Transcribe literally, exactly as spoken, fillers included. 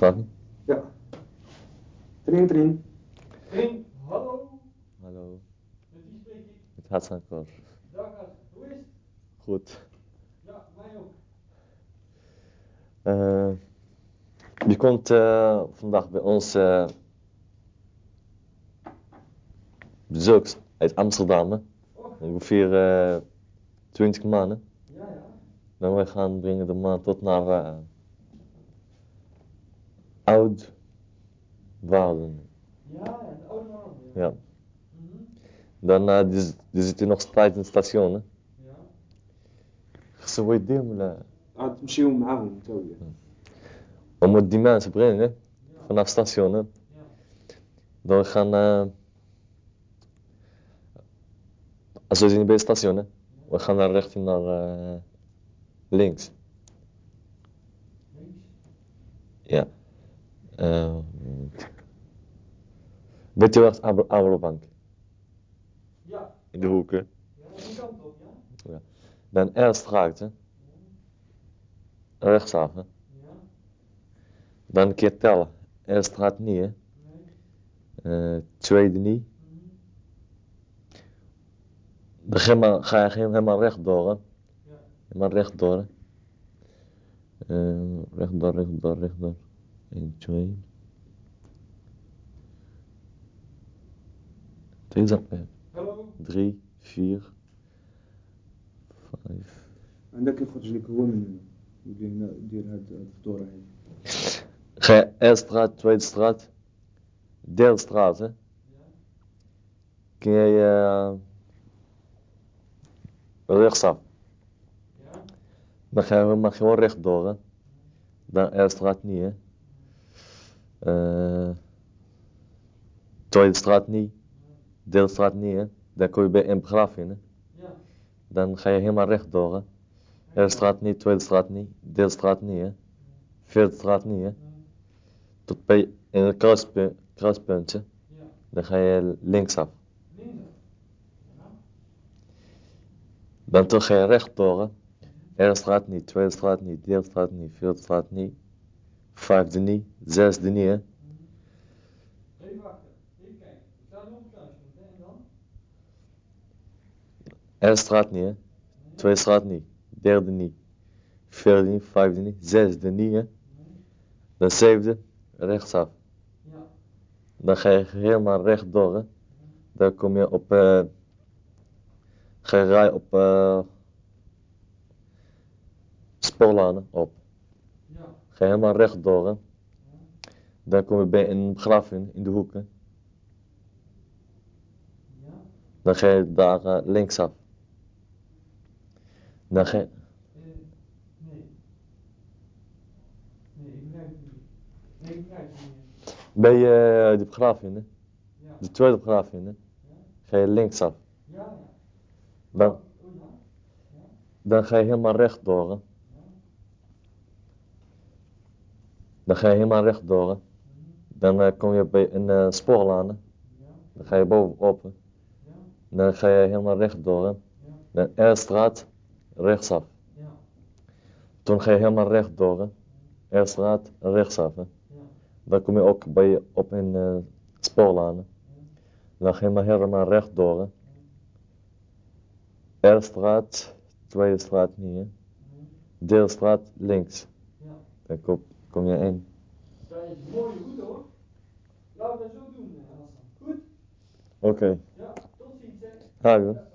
Flavie? Ja. Tring, tring. Tring, hallo. Hallo. Met wie spreek ik? Met Hassan Kor. Dag Hassan, hoe is het? Goed. Ja, mij ook. Uh, je komt uh, vandaag bij ons uh, bezoekt uit Amsterdam. Hè? Oh. Ongeveer uh, twintig maanden. Ja, ja. Dan wij gaan brengen de man tot naar uh, Oud-Waarden. Ja, ja, de oude man. Ja. Ja. Mm-hmm. Dan uh, die, die zit hier nog steeds in het station. Hè? Ja. Zo weet je hem. Ah, misschien معاهم توي. We moeten die mensen brengen Ja. vanaf het station. Hè? Ja. Dan gaan uh, als we zijn bij het station, hè? We gaan naar richting naar uh, links. Links. Ja. Uh, weet je waar het Abel- Abelbank? Ja. In de hoek, hè? Ja, die kant op, ja? Ja. Dan eerst raakt, hè? Rechtsaf, hè? Ja. Dan een keer tellen. Eerst gaat niet, hè? Nee. Uh, tweede niet. Mm-hmm. Dan ga je, maar, ga je helemaal rechtdoor, hè? Ja. Helemaal rechtdoor, hè? Uh, rechtdoor, rechtdoor, rechtdoor. één, twee. Twee zakken. Hallo. drie, vier, vijf. عندك يخرج لك هو من هنا يدير هاد الفطور هاي. Ga je eerste straat, tweede straat, derde straat, hè? Ja. Kun je uh, rechtsaf. Ja. Dan ga je, mag je gewoon rechtdoor, hè? Dan eerste straat niet, hè? Uh, tweede straat niet, derde straat niet, hè? Dan kom je bij een begrafenis, hè? Ja. Dan ga je helemaal rechtdoor, hè? Eerste straat niet, tweede straat niet, derde straat niet, hè? Vierde straat niet, hè? Tot bij een kruispunt, kruispuntje. Ja. Dan ga je linksaf. Linksaf. Ja. Dan toch ga je rechtdoor, hè? Eerste straat niet, tweede straat niet, derde straat niet, vierde straat niet, vijfde niet, zesde niet, hè? Even wachten, even kijken. Ik sta nu op het kruispunt, hè? En dan? Eerste straat niet, hè? Nee. Tweede straat niet, derde niet, vierde niet, vijfde niet, zesde niet, hè? Nee. Dan zevende, rechtsaf. Ja. Dan ga je helemaal rechtdoor, hè? Dan kom je op, uh, ga je rijden op uh, spoorlanen op. Ja. Ga je helemaal rechtdoor, hè? Ja. Dan kom je bij een begrafenis in de hoek, hè? Ja. Dan ga je daar uh, linksaf. Dan ga je... Uh, nee. Nee, ik begrijp het niet. Nee, ik begrijp het niet. Bij uh, de begrafenis, hè? Ja. De tweede begrafenis, hè? Ja. Ga je linksaf. Ja, ja. Dan, Oh, oh ja. Ja. dan ga je helemaal rechtdoor, hè? Ja. Dan ga je helemaal rechtdoor, hè? Mhm. Dan uh, kom je bij een uh, spoorlaan, hè? Ja. Dan ga je bovenop, hè? Ja. Dan ga je helemaal rechtdoor, hè? Ja. Dan eerste straat, rechtsaf. Ja. Toen ga je helemaal rechtdoor, hè? Eerste straat, rechtsaf, hè? Ja. Dan kom je ook bij, op een uh, spoorlaan, hè? Ja. Dan ga je maar helemaal rechtdoor, hè? Eerste straat, tweede straat niet, hè? Derde straat, links. Ja. Dan kom, kom je in. Dat is mooi goed hoor. Laten we dat zo doen, Hassan. Goed? Oké. Ja, tot ziens hè. Ga je. Ja.